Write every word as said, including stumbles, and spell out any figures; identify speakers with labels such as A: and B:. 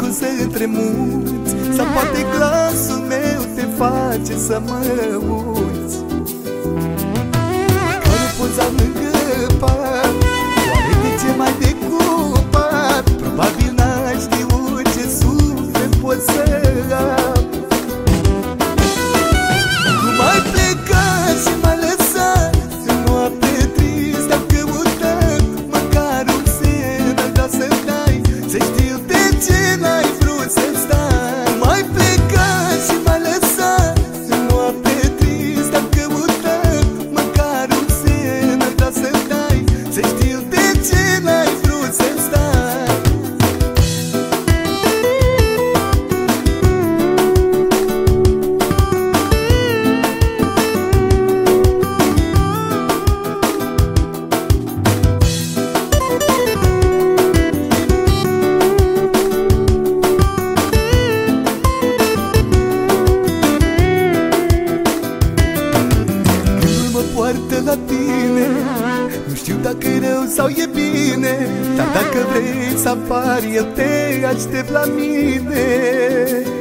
A: gândul să întremuți, sau poate glasul meu te face să mă uiți. Că nu poți am lângă pat, oare de ce mai decupat? Probabil n-ai știut ce suflet pot să am. Cum ai plecat și m-ai lăsat în noapte trist, am căutat măcar un semn, am dat să-mi dai, să știu de ce n-ai vrut să stai. Cum ai plecat și m-ai lăsat în noapte trist, am căutat măcar un semn, am dat să-mi dai, să știu de ce n-ai vrut să stai. Poartă la tine, nu știu dacă e rău sau e bine, dar dacă vrei să apari, eu te aștept la mine.